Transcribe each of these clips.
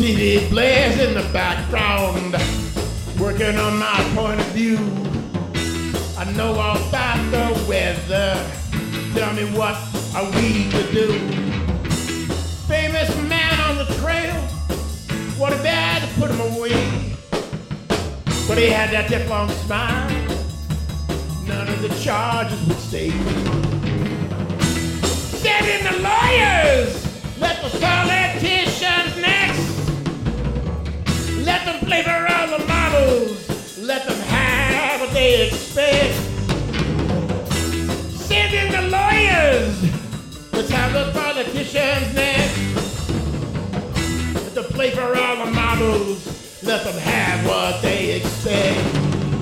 TV blares in the background, working on my point of view. I know all about the weather. Tell me what are we to do? Famous man on the trail, what a bad to put him away. But he had that Teflon smile, none of the charges would stay. Send in the lawyers, let the politicians next. Let them flavor all the models, let them have what they expect. Send in the lawyers, let's have the politicians next. Let them flavor all the models, let them have what they expect.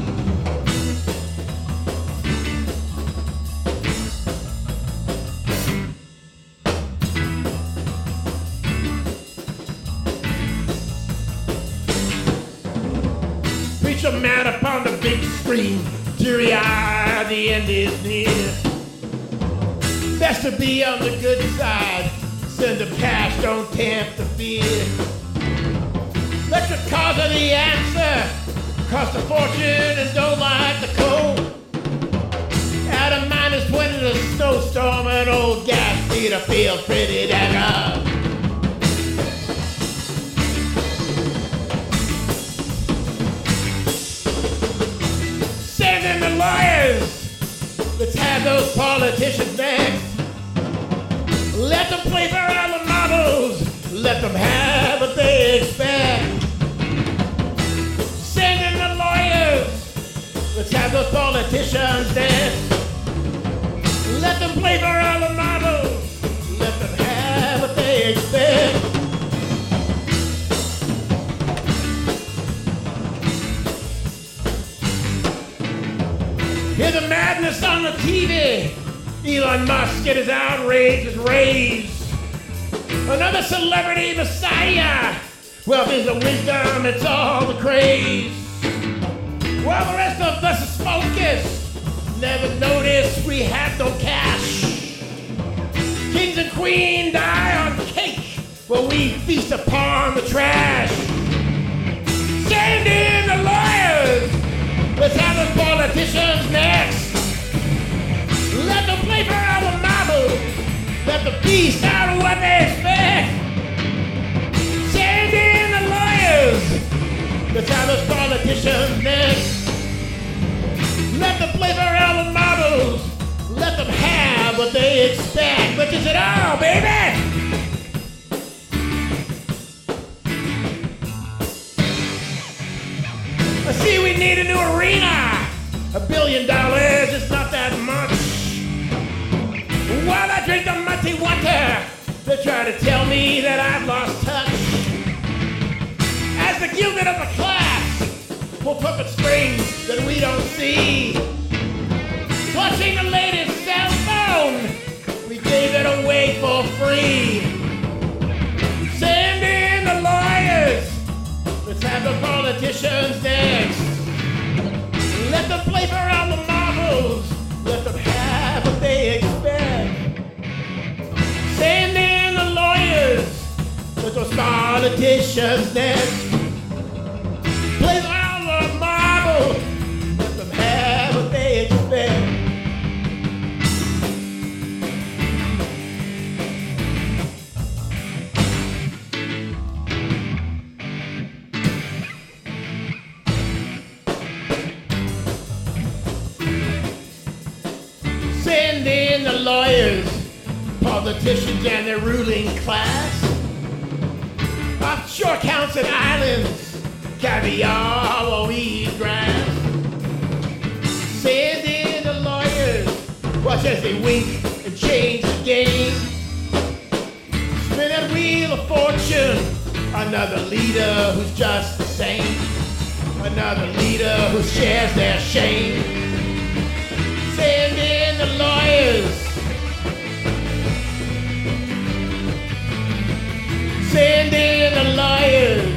Preacher man upon the big screen, teary-eyed, the end is near. Best to be on the good side, send the cash, don't tempt the fear. Let the cause of the answer cost a fortune and don't like the cold. Out of -20 in a snowstorm, an old gas meter feels pretty daggone. Send in the lawyers, let's have those politicians next. Let them play for all the models, let them have what they expect. Send in the lawyers, let's have those politicians next. Let them play for all the models, let them have what they expect. Hear the madness on the TV. Elon Musk and his outrage is raised. Another celebrity messiah. Wealth is the wisdom, it's all the craze. While the rest of us is focused, never noticed we had no cash. Kings and queens die on cake, while we feast upon the trash. Send in the lawyers, let's have the politicians next. Let them play for our marbles, let the beast out of what they expect. Send in the lawyers, let's have those politicians next. Let them play for our models, let them have what they expect. Which is it all, baby? I see we need a new arena. $1 billion is not that much. While I drink the muddy water, they try to tell me that I've lost touch. As the gilded upper class pull puppet strings that we don't see. Clutching the latest cell phone, we gave it away for free. Send in the lawyers, let's have the politicians next. Let them play for all the marbles, let them have what they expect. Send in the lawyers, let those politicians next. Play for all the marbles, let them have what they expect. Send in the lawyers, politicians and their ruling class. Offshore accounts and islands, caviar while we eat grass. Send in the lawyers, watch as they wink and change the game. Spin that wheel of fortune, another leader who's just the same. Another leader who shares their shame. Send in the lawyers. Send in the lawyers.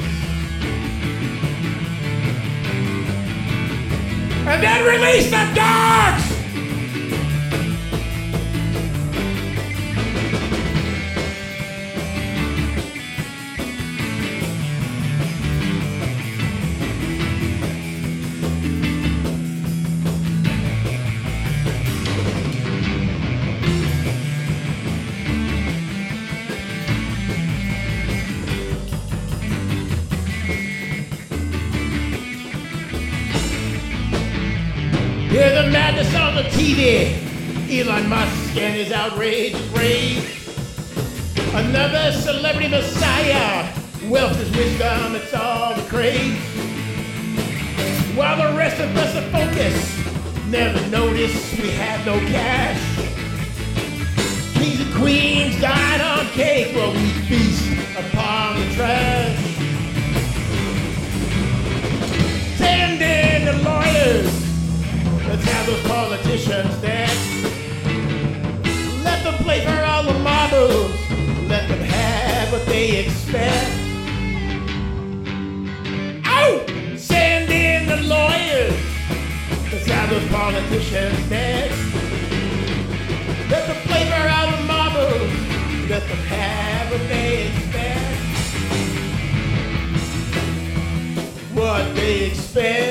And then release the dogs! Hear the madness on the TV. Elon Musk and his outraged rage. Another celebrity messiah. Wealth is wisdom, it's all the craze. While the rest of us are focused, never noticed we had no cash. Kings and queens died on cake while we feast upon the trash. Send in the lawyers, let's have those politicians dance. Let them play for all the marbles, let them have what they expect. Oh! Send in the lawyers, let's have those politicians dance. Let them play for all the marbles, let them have what they expect. What they expect.